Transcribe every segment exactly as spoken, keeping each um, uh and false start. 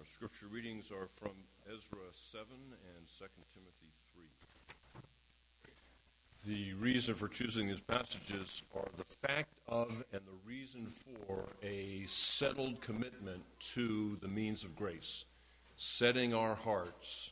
Our scripture readings are from Ezra seven and Second Timothy three. The reason for choosing these passages are the fact of and the reason for a settled commitment to the means of grace, setting our hearts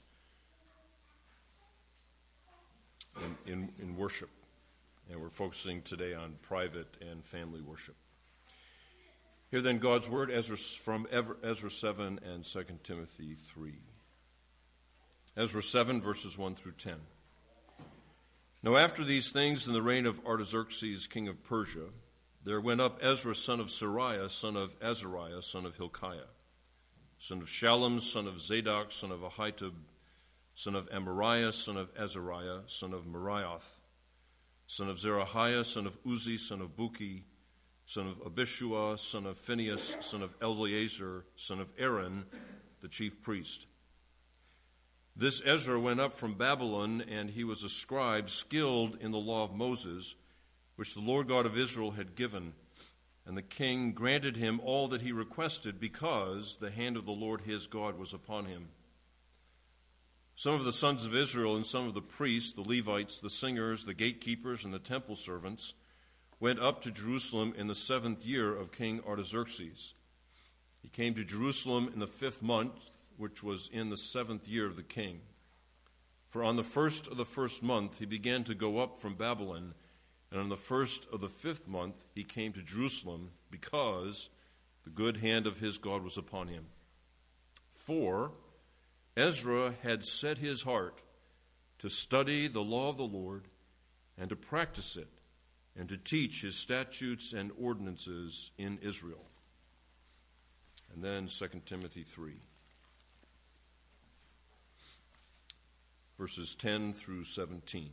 in, in, in worship. And we're focusing today on private and family worship. Here then God's word Ezra, from Ezra seven and Second Timothy three. Ezra seven, verses one through ten. Now after these things, in the reign of Artaxerxes, king of Persia, there went up Ezra, son of Seraiah, son of Azariah, son of Hilkiah, son of Shallum, son of Zadok, son of Ahitub, son of Amariah, son of Azariah, son of Meraioth, son of Zerahiah, son of Uzi, son of Buki, son of Abishua, son of Phinehas, son of Eleazar, son of Aaron, the chief priest. This Ezra went up from Babylon, and he was a scribe skilled in the law of Moses, which the Lord God of Israel had given. And the king granted him all that he requested, because the hand of the Lord his God was upon him. Some of the sons of Israel and some of the priests, the Levites, the singers, the gatekeepers, and the temple servants went up to Jerusalem in the seventh year of King Artaxerxes. He came to Jerusalem in the fifth month, which was in the seventh year of the king. For on the first of the first month he began to go up from Babylon, and on the first of the fifth month he came to Jerusalem, because the good hand of his God was upon him. For Ezra had set his heart to study the law of the Lord and to practice it, and to teach his statutes and ordinances in Israel. And then Second Timothy three, verses ten through seventeen.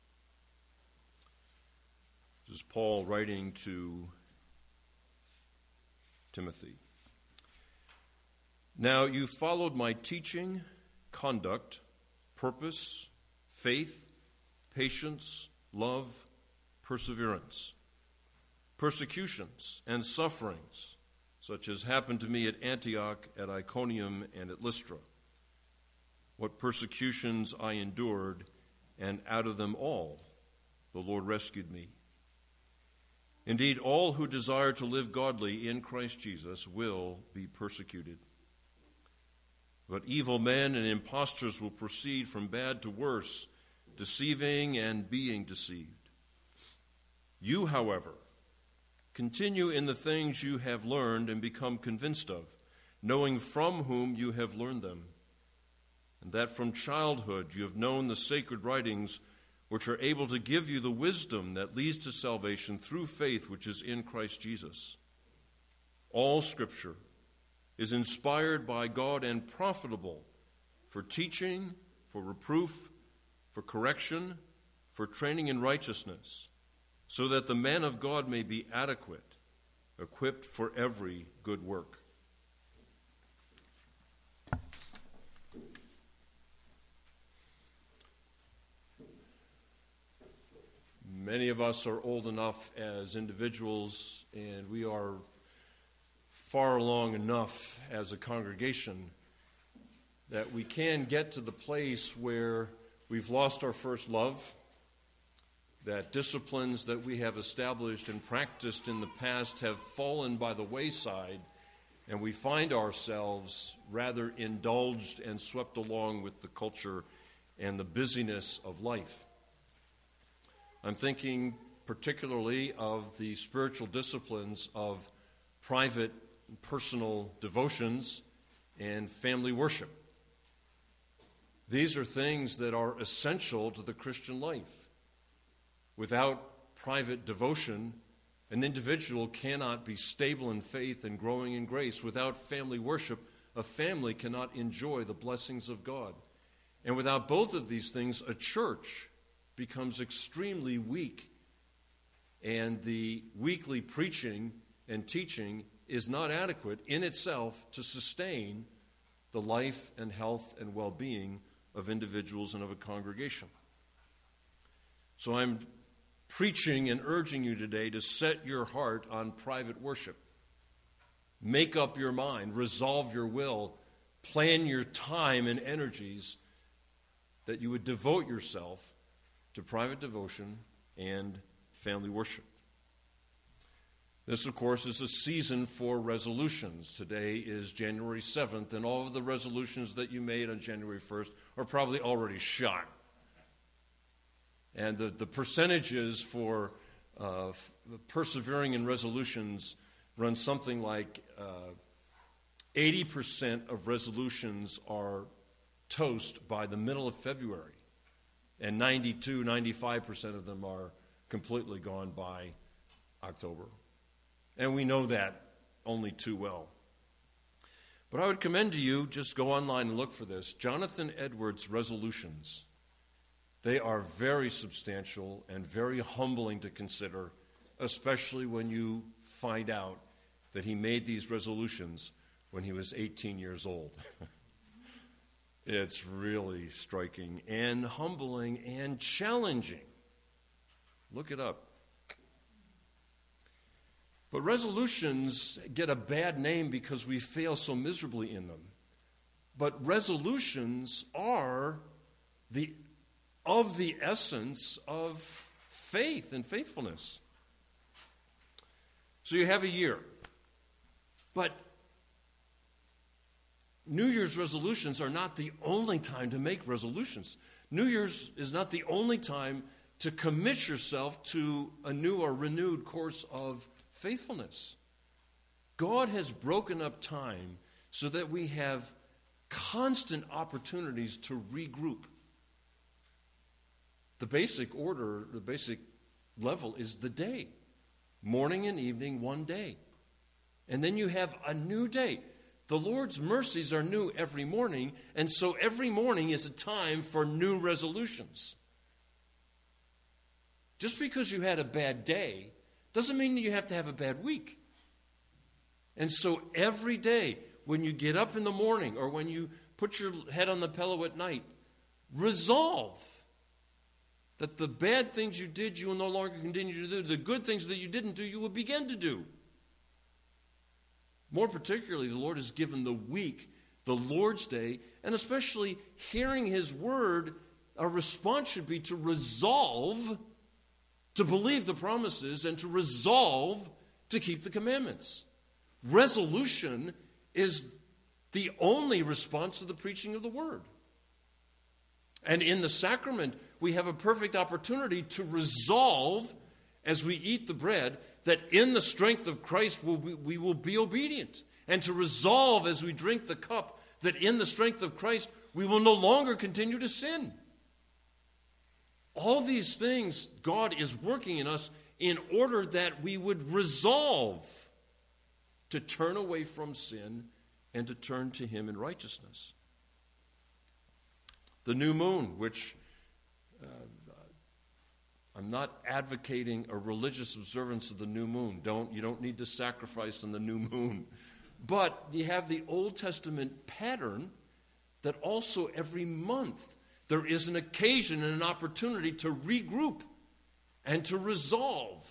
This is Paul writing to Timothy. Now you followed my teaching, conduct, purpose, faith, patience, love, perseverance, persecutions, and sufferings, such as happened to me at Antioch, at Iconium, and at Lystra. What persecutions I endured, and out of them all the Lord rescued me. Indeed, all who desire to live godly in Christ Jesus will be persecuted. But evil men and impostors will proceed from bad to worse, deceiving and being deceived. You, however, continue in the things you have learned and become convinced of, knowing from whom you have learned them, and that from childhood you have known the sacred writings, which are able to give you the wisdom that leads to salvation through faith which is in Christ Jesus. All Scripture is inspired by God and profitable for teaching, for reproof, for correction, for training in righteousness, so that the man of God may be adequate, equipped for every good work. Many of us are old enough as individuals, and we are far along enough as a congregation that we can get to the place where we've lost our first love, that disciplines that we have established and practiced in the past have fallen by the wayside, and we find ourselves rather indulged and swept along with the culture and the busyness of life. I'm thinking particularly of the spiritual disciplines of private and personal devotions and family worship. These are things that are essential to the Christian life. Without private devotion, an individual cannot be stable in faith and growing in grace. Without family worship, a family cannot enjoy the blessings of God. And without both of these things, a church becomes extremely weak, and the weekly preaching and teaching is not adequate in itself to sustain the life and health and well-being of individuals and of a congregation. So I'm preaching and urging you today to set your heart on private worship. Make up your mind, resolve your will plan your time and energies that you would devote yourself to private devotion and family worship. This, of course, is a season for resolutions. Today is January seventh, and all of the resolutions that you made on January first are probably already shot. And the, the percentages for uh, f- persevering in resolutions run something like uh, eighty percent of resolutions are toast by the middle of February, and ninety-two, ninety-five percent of them are completely gone by October. And we know that only too well. But I would commend to you, just go online and look for this, Jonathan Edwards' resolutions. They are very substantial and very humbling to consider, especially when you find out that he made these resolutions when he was eighteen years old. It's really striking and humbling and challenging. Look it up. But resolutions get a bad name because we fail so miserably in them. But resolutions are the of the essence of faith and faithfulness. So you have a year. But New Year's resolutions are not the only time to make resolutions. New Year's is not the only time to commit yourself to a new or renewed course of faithfulness. God has broken up time so that we have constant opportunities to regroup. The basic order, the basic level is the day. Morning and evening, one day. And then you have a new day. The Lord's mercies are new every morning, and so every morning is a time for new resolutions. Just because you had a bad day doesn't mean that you have to have a bad week. And so every day, when you get up in the morning or when you put your head on the pillow at night, resolve that the bad things you did, you will no longer continue to do. The good things that you didn't do, you will begin to do. More particularly, the Lord has given the week, the Lord's Day, and especially hearing His word, our response should be to resolve to believe the promises and to resolve to keep the commandments. Resolution is the only response to the preaching of the word. And in the sacrament, we have a perfect opportunity to resolve as we eat the bread that in the strength of Christ we will be obedient. And to resolve as we drink the cup that in the strength of Christ we will no longer continue to sin. All these things God is working in us in order that we would resolve to turn away from sin and to turn to Him in righteousness. The new moon, which uh, I'm not advocating a religious observance of the new moon. Don't you don't need to sacrifice on the new moon. But you have the Old Testament pattern that also every month there is an occasion and an opportunity to regroup and to resolve.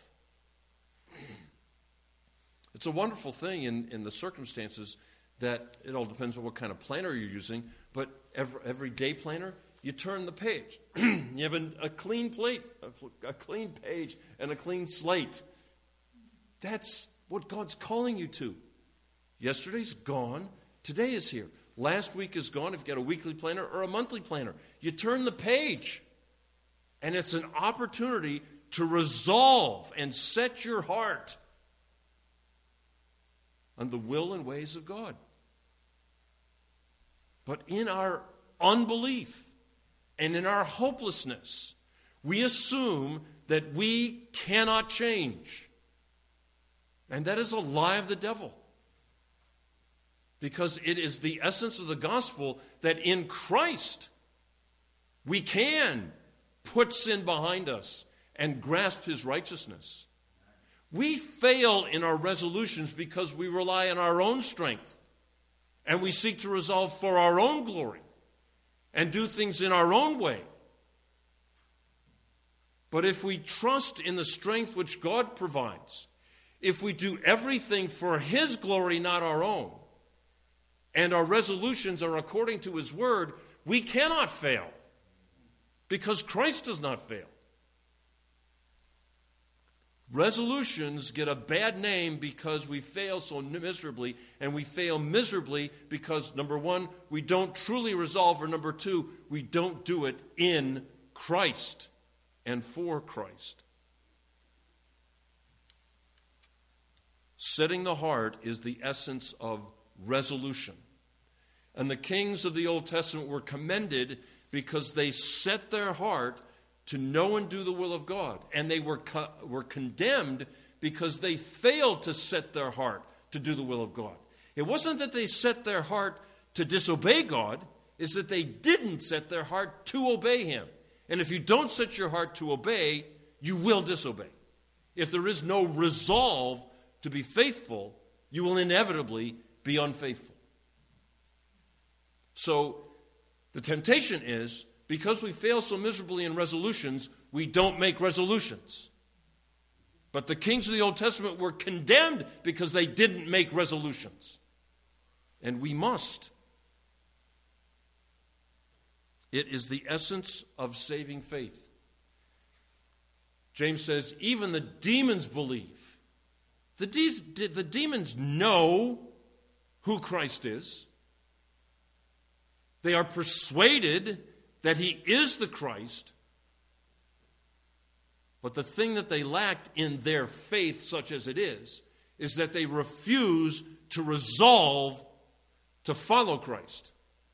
It's a wonderful thing in, in the circumstances that it all depends on what kind of planner you're using, but every, every day planner, you turn the page. You have a, a clean plate, a, a clean page, and a clean slate. That's what God's calling you to. Yesterday's gone. Today is here. Last week is gone if you've got a weekly planner or a monthly planner. You turn the page, and it's an opportunity to resolve and set your heart on the will and ways of God. But in our unbelief and in our hopelessness, we assume that we cannot change. And that is a lie of the devil. Because it is the essence of the gospel that in Christ we can put sin behind us and grasp His righteousness. We fail in our resolutions because we rely on our own strength and we seek to resolve for our own glory and do things in our own way. But if we trust in the strength which God provides, if we do everything for His glory, not our own, and our resolutions are according to his word, we cannot fail because Christ does not fail. Resolutions get a bad name because we fail so miserably, and we fail miserably because, number one, we don't truly resolve, or number two, we don't do it in Christ and for Christ. Setting the heart is the essence of resolution. And the kings of the Old Testament were commended because they set their heart to know and do the will of God. And they were, co- were condemned because they failed to set their heart to do the will of God. It wasn't that they set their heart to disobey God, it's that they didn't set their heart to obey him. And if you don't set your heart to obey, you will disobey. If there is no resolve to be faithful, you will inevitably be unfaithful. So the temptation is, because we fail so miserably in resolutions, we don't make resolutions. But the kings of the Old Testament were condemned because they didn't make resolutions. And we must. It is the essence of saving faith. James says, even the demons believe. The, de- the demons know who Christ is. They are persuaded that he is the Christ, but the thing that they lacked in their faith, such as it is, is that they refuse to resolve to follow Christ.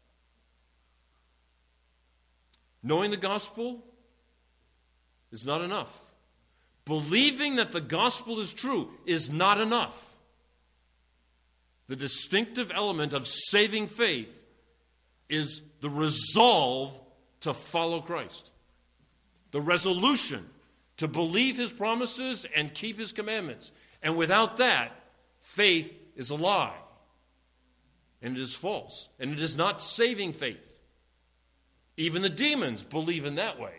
Knowing the gospel is not enough. Believing that the gospel is true is not enough. The distinctive element of saving faith is the resolve to follow Christ. The resolution to believe his promises and keep his commandments. And without that, faith is a lie. And it is false. And it is not saving faith. Even the demons believe in that way.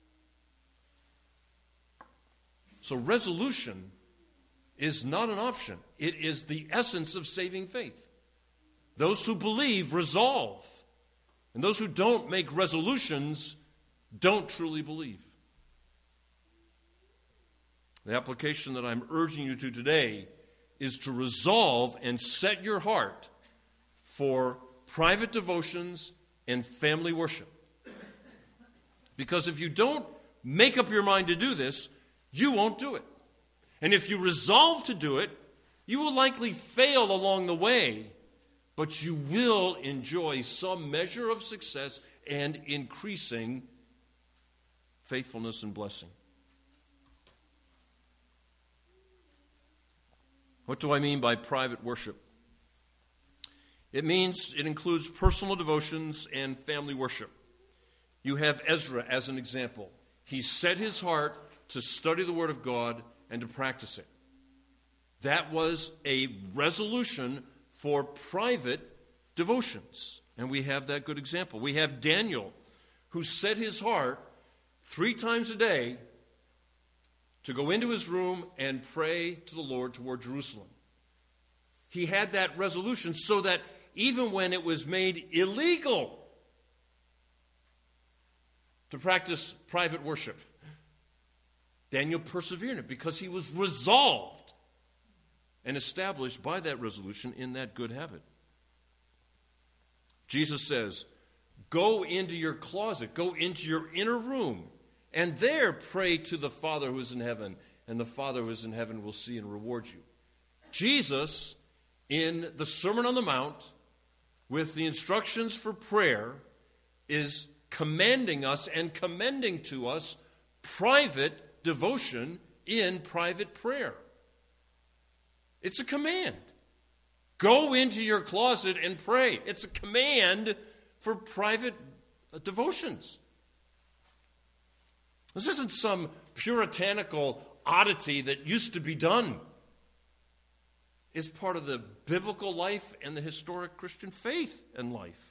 So resolution is not an option. It is the essence of saving faith. Those who believe resolve. And those who don't make resolutions don't truly believe. The application that I'm urging you to today is to resolve and set your heart for private devotions and family worship. Because if you don't make up your mind to do this, you won't do it. And if you resolve to do it, you will likely fail along the way, but you will enjoy some measure of success and increasing faithfulness and blessing. What do I mean by private worship? It means it includes personal devotions and family worship. You have Ezra as an example. He set his heart to study the Word of God and to practice it. That was a resolution for private devotions. And we have that good example. We have Daniel, who set his heart three times a day to go into his room and pray to the Lord toward Jerusalem. He had that resolution so that even when it was made illegal to practice private worship, Daniel persevered in it because he was resolved and established by that resolution in that good habit. Jesus says, go into your closet, go into your inner room, and there pray to the Father who is in heaven, and the Father who is in heaven will see and reward you. Jesus, in the Sermon on the Mount, with the instructions for prayer, is commanding us and commending to us private devotion in private prayer. It's a command. Go into your closet and pray. It's a command for private devotions. This isn't some puritanical oddity that used to be done. It's part of the biblical life and the historic Christian faith and life.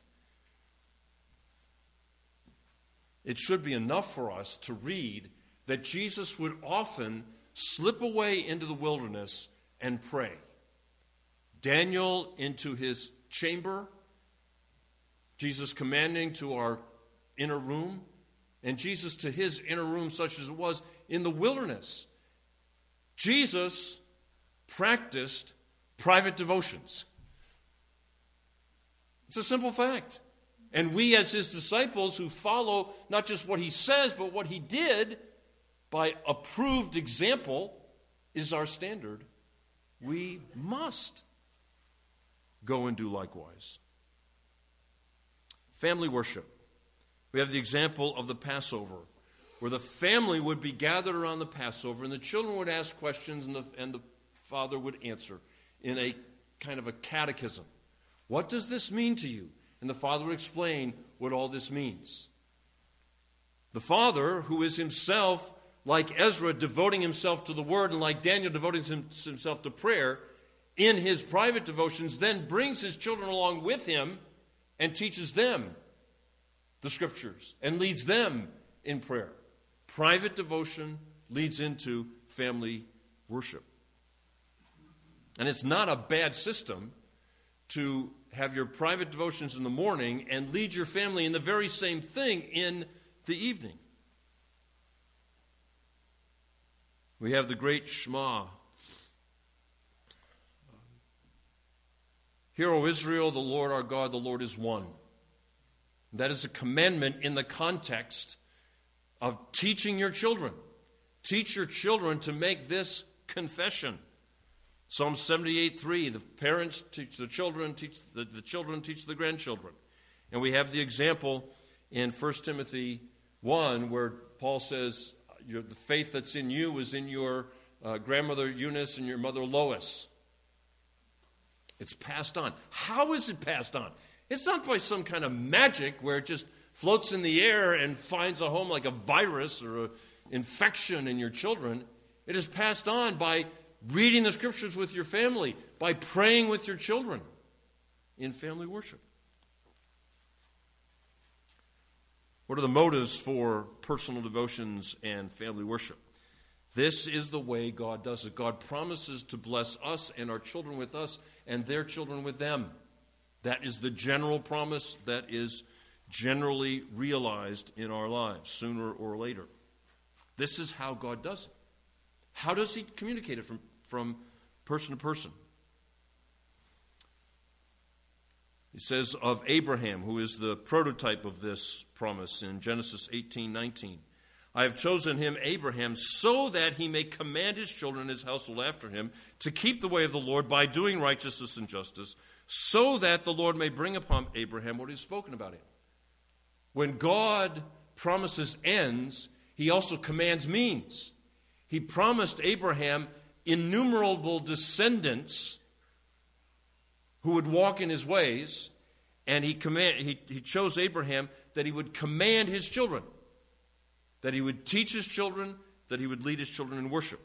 It should be enough for us to read that Jesus would often slip away into the wilderness and pray. Daniel into his chamber, Jesus commanding to our inner room, and Jesus to his inner room such as it was in the wilderness. Jesus practiced private devotions. It's a simple fact. And we as his disciples who follow not just what he says, but what he did by approved example is our standard. We must go and do likewise. Family worship. We have the example of the Passover, where the family would be gathered around the Passover, and the children would ask questions, and the, and the father would answer in a kind of a catechism. What does this mean to you? And the father would explain what all this means. The father, who is himself, like Ezra, devoting himself to the word, and like Daniel, devoting himself to prayer, in his private devotions, then brings his children along with him and teaches them the scriptures and leads them in prayer. Private devotion leads into family worship. And it's not a bad system to have your private devotions in the morning and lead your family in the very same thing in the evening. We have the great Shema. Hear, O Israel, the Lord our God, the Lord is one. That is a commandment in the context of teaching your children. Teach your children to make this confession. Psalm seventy-eight three, the parents teach the children, teach the, the children teach the grandchildren. And we have the example in First Timothy one where Paul says, your, the faith that's in you is in your uh, grandmother Eunice and your mother Lois. It's passed on. How is it passed on? It's not by some kind of magic where it just floats in the air and finds a home like a virus or an infection in your children. It is passed on by reading the scriptures with your family, by praying with your children in family worship. What are the motives for personal devotions and family worship? This is the way God does it. God promises to bless us and our children with us and their children with them. That is the general promise that is generally realized in our lives, sooner or later. This is how God does it. How does he communicate it from, from person to person? He says of Abraham, who is the prototype of this promise in Genesis eighteen nineteen. I have chosen him, Abraham, so that he may command his children and his household after him to keep the way of the Lord by doing righteousness and justice, so that the Lord may bring upon Abraham what he has spoken about him. When God promises ends, he also commands means. He promised Abraham innumerable descendants who would walk in his ways, and he, command, he, he chose Abraham that he would command his children, that he would teach his children, that he would lead his children in worship.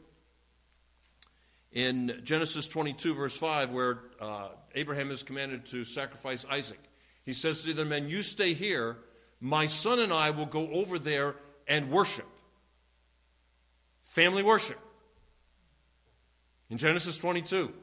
In Genesis twenty-two, verse five, where uh, Abraham is commanded to sacrifice Isaac, he says to the other men, you stay here, my son and I will go over there and worship. Family worship. In Genesis twenty-two.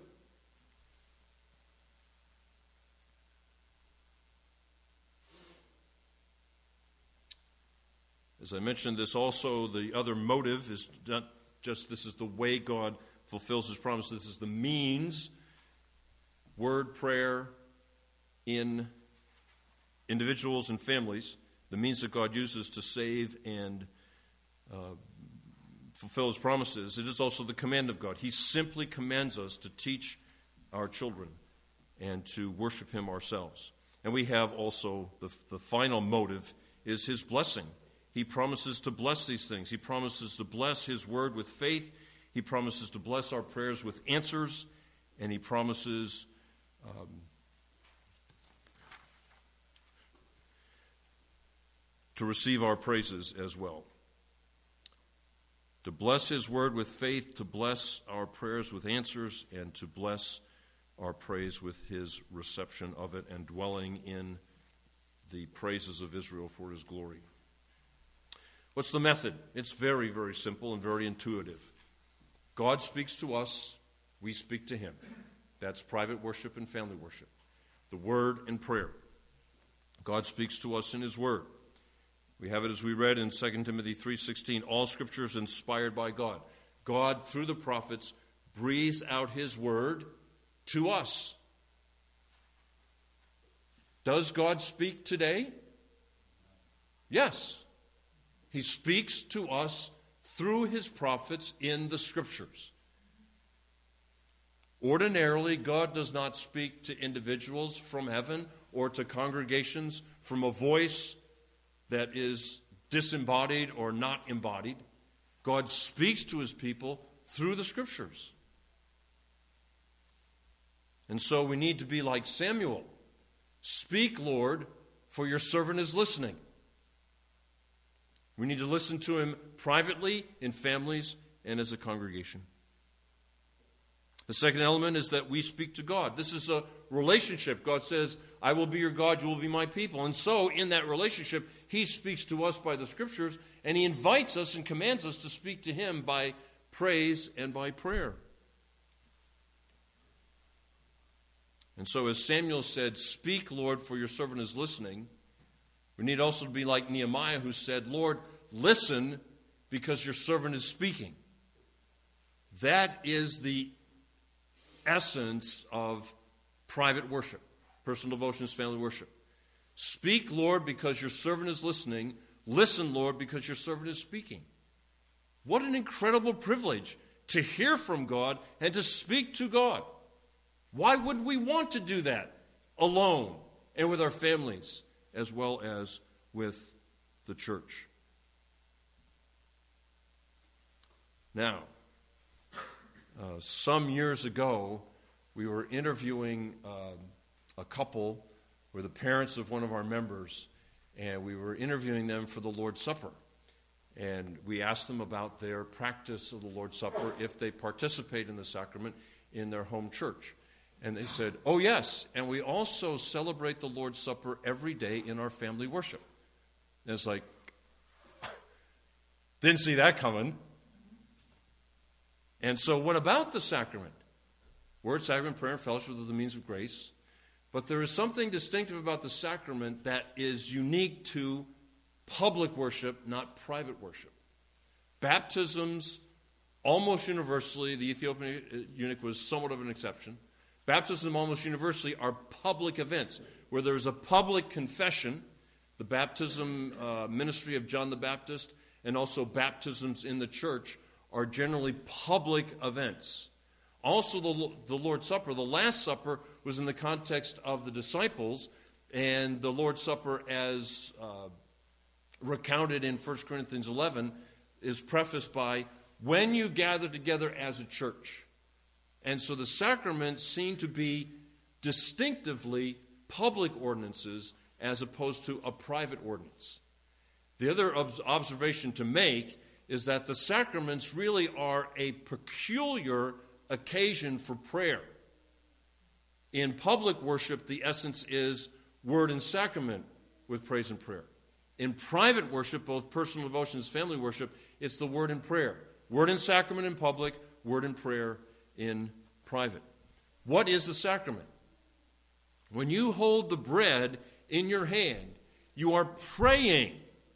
As I mentioned, this also, the other motive is not just this is the way God fulfills his promise. This is the means, word, prayer, in individuals and families, the means that God uses to save and uh, fulfill his promises. It is also the command of God. He simply commands us to teach our children and to worship him ourselves. And we have also the, the final motive is his blessing. He promises to bless these things. He promises to bless his word with faith. He promises to bless our prayers with answers. And he promises um, to receive our praises as well. To bless his word with faith, to bless our prayers with answers, and to bless our praise with his reception of it and dwelling in the praises of Israel for his glory. What's the method? It's very, very simple and very intuitive. God speaks to us, we speak to him. That's private worship and family worship. the Word and prayer. God speaks to us in His Word. We have it as we read in Second Timothy three sixteen, all Scripture is inspired by God. God, through the prophets, breathes out His Word to us. Does God speak today? Yes. He speaks to us through His prophets in the Scriptures. Ordinarily, God does not speak to individuals from heaven or to congregations from a voice that is disembodied or not embodied. God speaks to His people through the Scriptures. And so we need to be like Samuel. Speak, Lord, for your servant is listening. We need to listen to Him privately, in families, and as a congregation. The second element is that we speak to God. This is a relationship. God says, I will be your God, you will be my people. And so, in that relationship, He speaks to us by the Scriptures, and He invites us and commands us to speak to Him by praise and by prayer. And so, as Samuel said, speak, Lord, for your servant is listening. We need also to be like Nehemiah, who said, Lord, listen because your servant is speaking. That is the essence of private worship, personal devotions, family worship. Speak, Lord, because your servant is listening. Listen, Lord, because your servant is speaking. What an incredible privilege to hear from God and to speak to God. Why wouldn't we want to do that alone and with our families as well as with the church? Now, uh, some years ago, we were interviewing uh, a couple who were the parents of one of our members, and we were interviewing them for the Lord's Supper. And we asked them about their practice of the Lord's Supper if they participate in the sacrament in their home church. And they said, oh yes, and we also celebrate the Lord's Supper every day in our family worship. And it's like, didn't see that coming. And so what about the sacrament? Word, sacrament, prayer, and fellowship are the means of grace. But there is something distinctive about the sacrament that is unique to public worship, not private worship. Baptisms, almost universally, the Ethiopian eunuch was somewhat of an exception. Baptism almost universally are public events where there is a public confession, the baptism uh, ministry of John the Baptist, and also baptisms in the church are generally public events. Also, the, the Lord's Supper, the Last Supper, was in the context of the disciples, and the Lord's Supper, as uh, recounted in First Corinthians eleven, is prefaced by, when you gather together as a church. And so the sacraments seem to be distinctively public ordinances as opposed to a private ordinance. The other ob- observation to make is that the sacraments really are a peculiar occasion for prayer. In public worship, the essence is word and sacrament with praise and prayer. In private worship, both personal devotions, family worship, it's the word and prayer. Word and sacrament in public, word and prayer in private. What is the sacrament? When you hold the bread in your hand, you are praying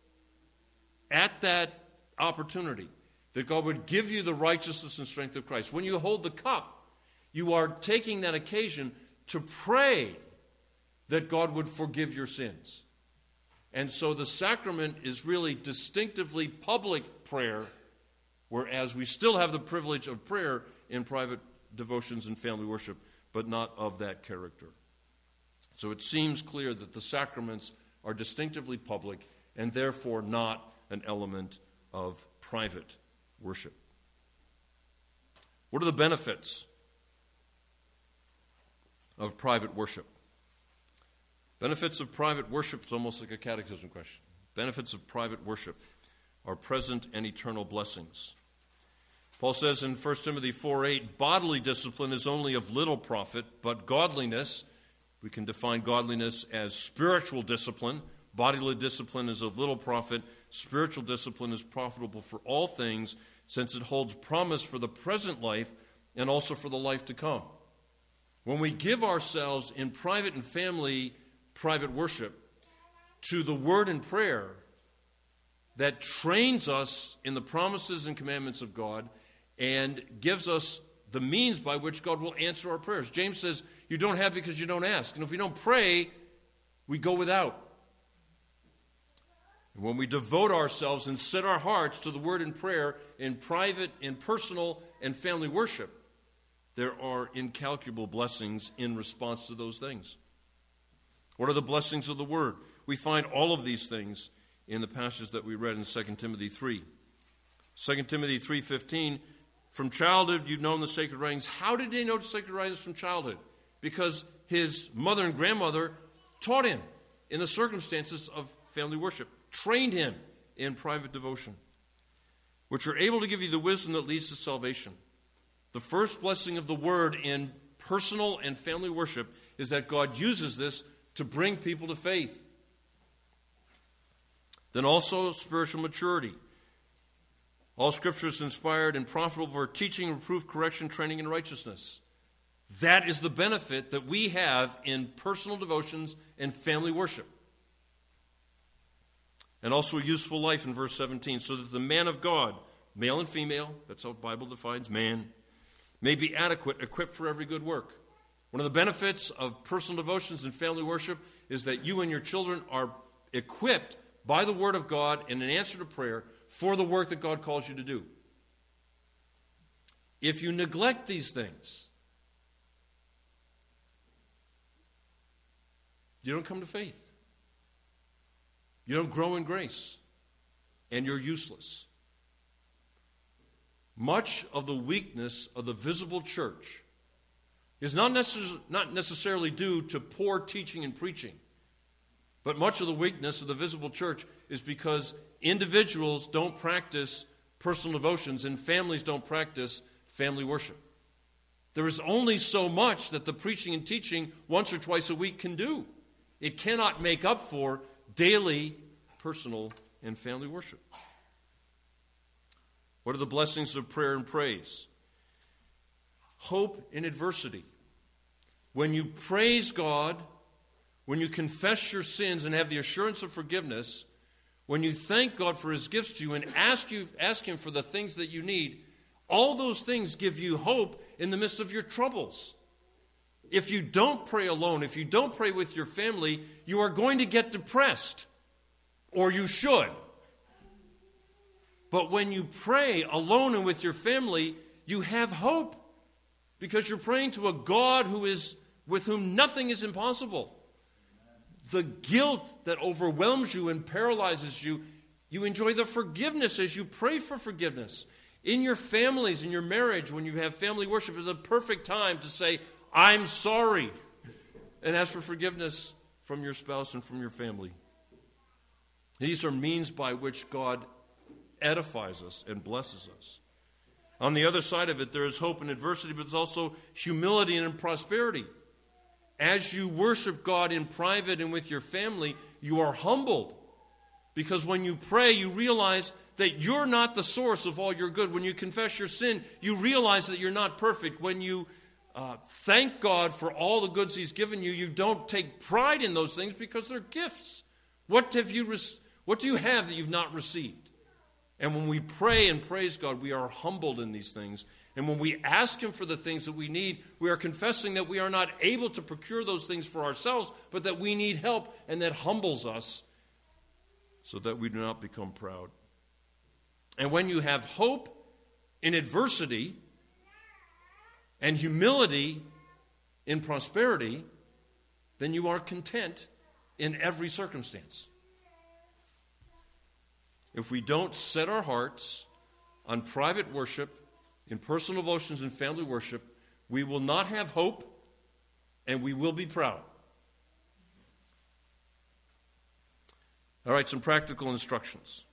at that opportunity that God would give you the righteousness and strength of Christ. When you hold the cup, you are taking that occasion to pray that God would forgive your sins. And so the sacrament is really distinctively public prayer, whereas we still have the privilege of prayer in private devotions and family worship, but not of that character. So it seems clear that the sacraments are distinctively public and therefore not an element of private worship. What are the benefits of private worship? Benefits of private worship is almost like a catechism question. Benefits of private worship are present and eternal blessings. Paul says in First Timothy four eight, bodily discipline is only of little profit, but godliness, we can define godliness as spiritual discipline. Bodily discipline is of little profit. Spiritual discipline is profitable for all things, since it holds promise for the present life and also for the life to come. when we give ourselves in private and family private worship to the word and prayer that trains us in the promises and commandments of God and gives us the means by which God will answer our prayers. James says, you don't have because you don't ask. And if we don't pray, we go without. And when we devote ourselves and set our hearts to the word and prayer in private, in personal, and family worship, there are incalculable blessings in response to those things. What are the blessings of the word? We find all of these things in the passage that we read in Second Timothy three. Second Timothy three fifteen, from childhood you've known the sacred writings. How did he know the sacred writings from childhood? Because his mother and grandmother taught him in the circumstances of family worship, trained him in private devotion, which are able to give you the wisdom that leads to salvation. The first blessing of the word in personal and family worship is that God uses this to bring people to faith. Then also spiritual maturity. All Scripture is inspired and profitable for teaching, reproof, correction, training in righteousness. That is the benefit that we have in personal devotions and family worship. And also a useful life in verse seventeen, so that the man of God, male and female, that's how the Bible defines man, may be adequate, equipped for every good work. One of the benefits of personal devotions and family worship is that you and your children are equipped by the Word of God in an answer to prayer for the work that God calls you to do. If you neglect these things, you don't come to faith. You don't grow in grace, and you're useless. Much of the weakness of the visible church is not, necess- not necessarily due to poor teaching and preaching, but much of the weakness of the visible church is because individuals don't practice personal devotions and families don't practice family worship. There is only so much that the preaching and teaching once or twice a week can do. It cannot make up for daily personal and family worship. What are the blessings of prayer and praise? Hope in adversity. When you praise God, when you confess your sins and have the assurance of forgiveness, when you thank God for His gifts to you and ask you ask Him for the things that you need, all those things give you hope in the midst of your troubles. If you don't pray alone, if you don't pray with your family, you are going to get depressed, or you should. But when you pray alone and with your family, you have hope, because you're praying to a God who is with whom nothing is impossible. The guilt that overwhelms you and paralyzes you, you enjoy the forgiveness as you pray for forgiveness. In your families, in your marriage, when you have family worship, is a perfect time to say, I'm sorry, and ask for forgiveness from your spouse and from your family. These are means by which God edifies us and blesses us. On the other side of it, there is hope in adversity, but there's also humility and in prosperity. As you worship God in private and with your family, you are humbled. Because when you pray, you realize that you're not the source of all your good. When you confess your sin, you realize that you're not perfect. When you uh, thank God for all the goods He's given you, you don't take pride in those things because they're gifts. What have you? Re- what do you have that you've not received? And when we pray and praise God, we are humbled in these things. And when we ask Him for the things that we need, we are confessing that we are not able to procure those things for ourselves, but that we need help, and that humbles us so that we do not become proud. And when you have hope in adversity and humility in prosperity, then you are content in every circumstance. If we don't set our hearts on private worship, in personal devotions and family worship, we will not have hope, and we will be proud. All right, some practical instructions.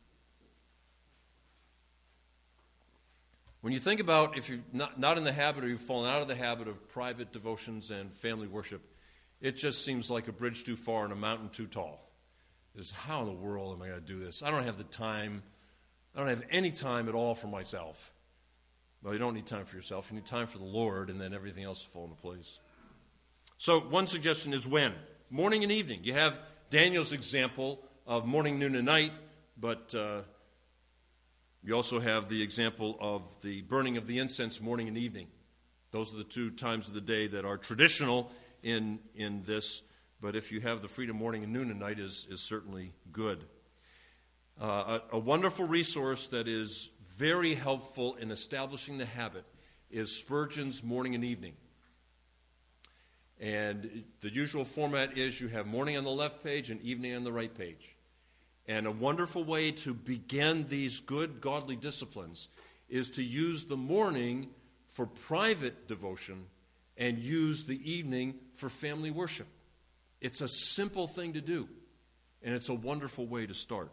When you think about if you're not, not in the habit or you've fallen out of the habit of private devotions and family worship, it just seems like a bridge too far and a mountain too tall. Is how in the world am I going to do this? I don't have the time. I don't have any time at all for myself. Well, you don't need time for yourself. You need time for the Lord, and then everything else will fall into place. So one suggestion is when? Morning and evening. You have Daniel's example of morning, noon, and night, but uh, you also have the example of the burning of the incense morning and evening. Those are the two times of the day that are traditional in, in this, but if you have the freedom morning and noon and night is, is certainly good. Uh, a, a wonderful resource that is very helpful in establishing the habit is Spurgeon's Morning and Evening. And the usual format is you have morning on the left page and evening on the right page. And a wonderful way to begin these good godly disciplines is to use the morning for private devotion and use the evening for family worship. It's a simple thing to do, and it's a wonderful way to start.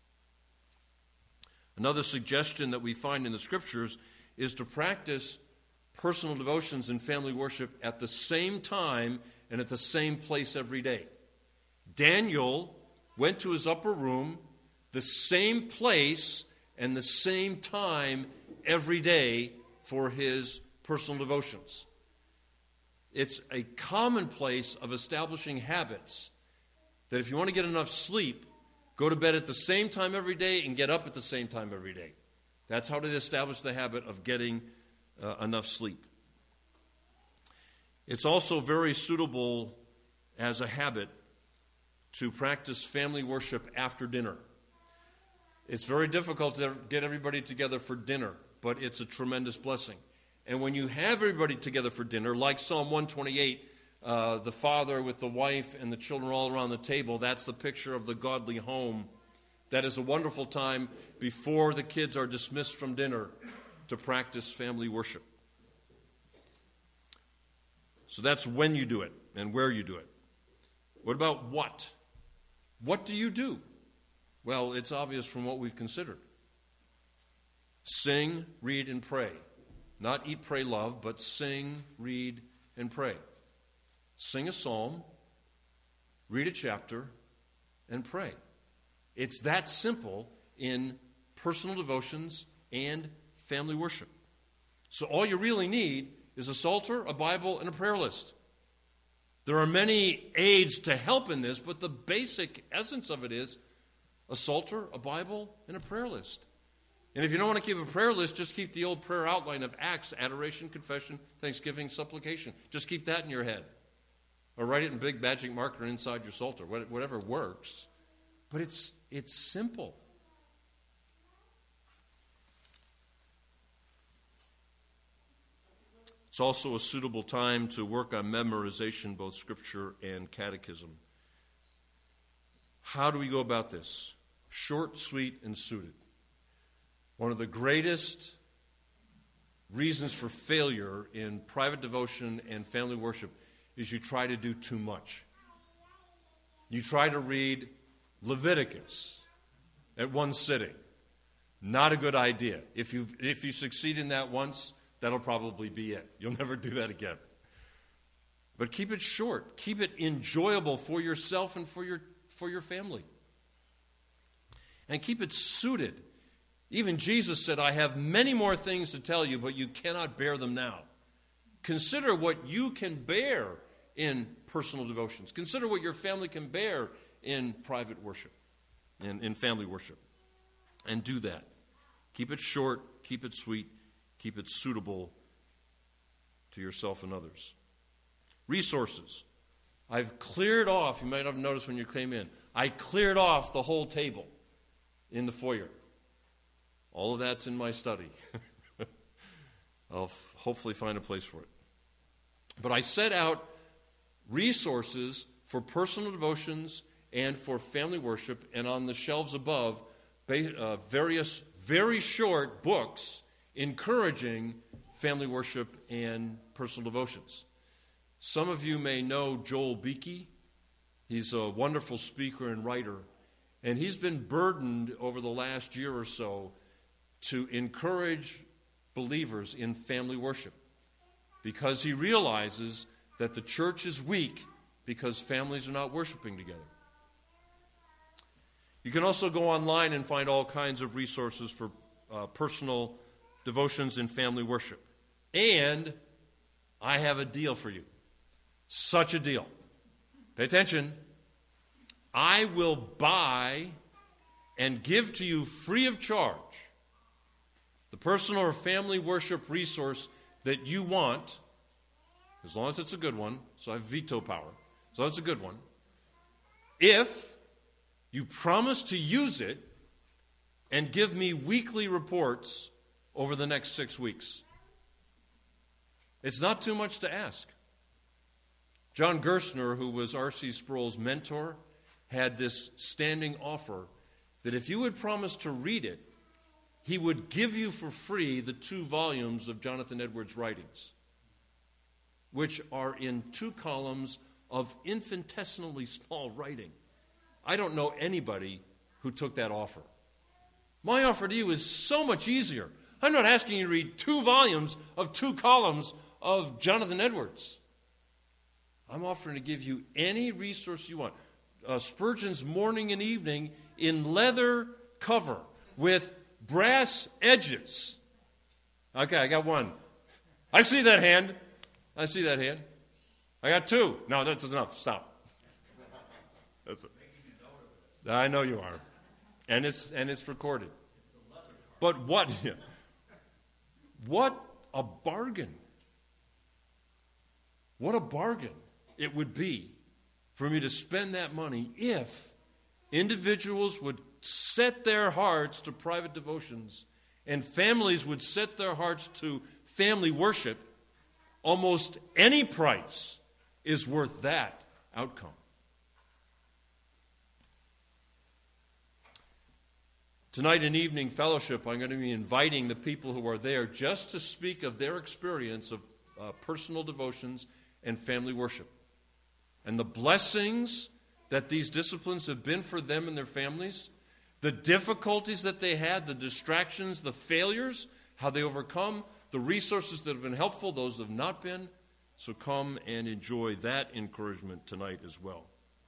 Another suggestion that we find in the Scriptures is to practice personal devotions and family worship at the same time and at the same place every day. Daniel went to his upper room, the same place and the same time every day for his personal devotions. It's a commonplace of establishing habits that if you want to get enough sleep, go to bed at the same time every day and get up at the same time every day. That's how to establish the habit of getting uh, enough sleep. It's also very suitable as a habit to practice family worship after dinner. It's very difficult to get everybody together for dinner, but it's a tremendous blessing. And when you have everybody together for dinner, like Psalm one twenty-eight, Uh, the father with the wife and the children all around the table, that's the picture of the godly home. That is a wonderful time before the kids are dismissed from dinner to practice family worship. So that's when you do it and where you do it. What about what? What do you do? Well, it's obvious from what we've considered. Sing, read, and pray. Not eat, pray, love, but sing, read, and pray. Sing a psalm, read a chapter, and pray. It's that simple in personal devotions and family worship. So all you really need is a psalter, a Bible, and a prayer list. There are many aids to help in this, but the basic essence of it is a psalter, a Bible, and a prayer list. And if you don't want to keep a prayer list, just keep the old prayer outline of Acts, adoration, confession, thanksgiving, supplication. Just keep that in your head. Or write it in big magic marker inside your psalter, whatever works. But it's it's simple. It's also a suitable time to work on memorization, both scripture and catechism. How do we go about this? Short, sweet, and suited. One of the greatest reasons for failure in private devotion and family worship is you try to do too much. You try to read Leviticus at one sitting. Not a good idea. If you if you succeed in that once, that'll probably be it. You'll never do that again. But keep it short. Keep it enjoyable for yourself and for your for your family. And keep it suited. Even Jesus said, I have many more things to tell you, but you cannot bear them now. Consider what you can bear in personal devotions. Consider what your family can bear in private worship, in, in family worship. And do that. Keep it short, keep it sweet, keep it suitable to yourself and others. Resources. I've cleared off, you might have noticed when you came in, I cleared off the whole table in the foyer. All of that's in my study. I'll f- hopefully find a place for it. But I set out resources for personal devotions and for family worship, and on the shelves above, uh, various very short books encouraging family worship and personal devotions. Some of you may know Joel Beeke. He's a wonderful speaker and writer, and he's been burdened over the last year or so to encourage believers in family worship because he realizes that the church is weak because families are not worshiping together. You can also go online and find all kinds of resources for uh, personal devotions and family worship. And I have a deal for you. Such a deal. Pay attention. I will buy and give to you free of charge the personal or family worship resource that you want, as long as it's a good one, so I have veto power, as long as it's a good one, if you promise to use it and give me weekly reports over the next six weeks. It's not too much to ask. John Gerstner, who was R C Sproul's mentor, had this standing offer that if you would promise to read it, he would give you for free the two volumes of Jonathan Edwards' writings, which are in two columns of infinitesimally small writing. I don't know anybody who took that offer. My offer to you is so much easier. I'm not asking you to read two volumes of two columns of Jonathan Edwards. I'm offering to give you any resource you want. Uh, Spurgeon's Morning and Evening in leather cover with brass edges. Okay, I got one. I see that hand. I see that hand. I got two. No, that's enough. Stop. That's it. I know you are. And it's and it's recorded. But what what a bargain. What a bargain it would be for me to spend that money if individuals would set their hearts to private devotions and families would set their hearts to family worship. Almost any price is worth that outcome. Tonight in evening fellowship, I'm going to be inviting the people who are there just to speak of their experience of uh, personal devotions and family worship and the blessings that these disciplines have been for them and their families, the difficulties that they had, the distractions, the failures, how they overcome, the resources that have been helpful, those that have not been. So come and enjoy that encouragement tonight as well.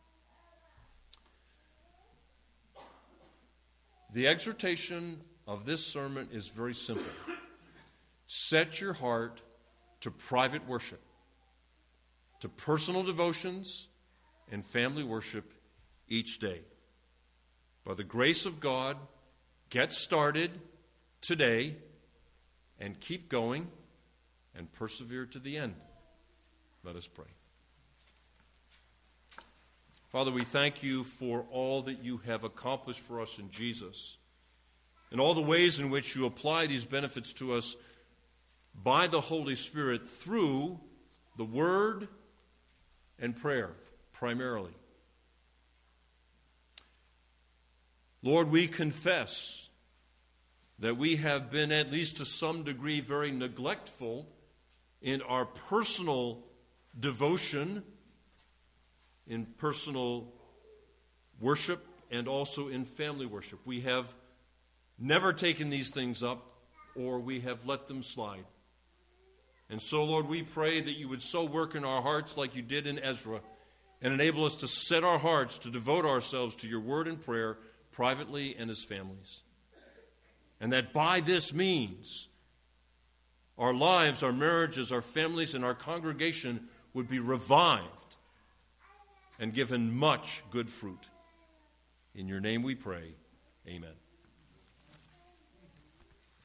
The exhortation of this sermon is very simple. Set your heart to private worship, to personal devotions and family worship each day. By the grace of God, get started today and keep going and persevere to the end. Let us pray. Father, we thank you for all that you have accomplished for us in Jesus and all the ways in which you apply these benefits to us by the Holy Spirit through the Word and prayer, primarily. Lord, we confess that we have been, at least to some degree, very neglectful in our personal devotion, in personal worship, and also in family worship. We have never taken these things up, or we have let them slide. And so, Lord, we pray that you would so work in our hearts like you did in Ezra, and enable us to set our hearts to devote ourselves to your word and prayer, privately and as families. And that by this means, our lives, our marriages, our families, and our congregation would be revived and given much good fruit. In your name we pray. Amen.